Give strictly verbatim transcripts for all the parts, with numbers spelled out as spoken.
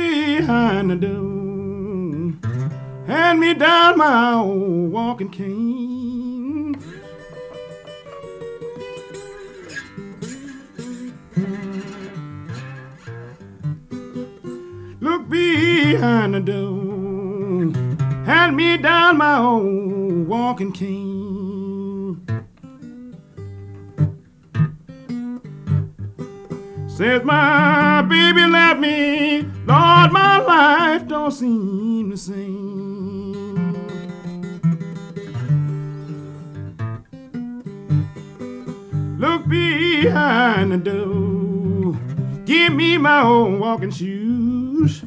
behind the door. Hand me down my old walking cane. Look behind the door. Hand me down my old walking cane. Says my baby left me, Lord, my life don't seem the same. Look behind the door, give me my old walking shoes.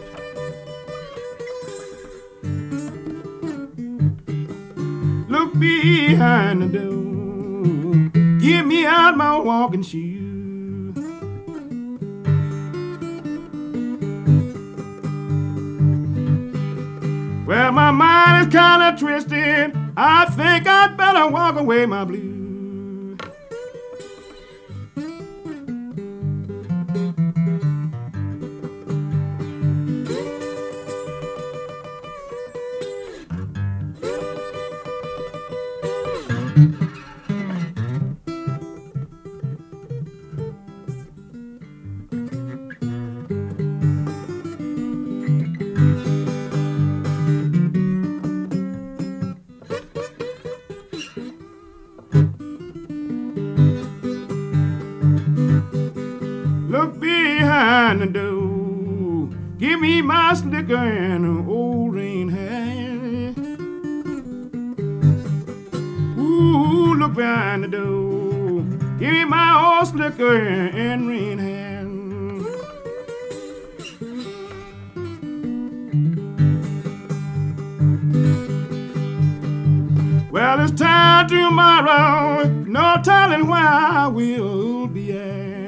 Look behind the door, give me out my walking shoes. Well, my mind is kind of twisted. I think I'd better walk away my blues. Look behind the door, give me my slicker and an old rain hat. Ooh, look behind the door, give me my old slicker and rain hat. Well, it's time tomorrow, no telling where I will be at.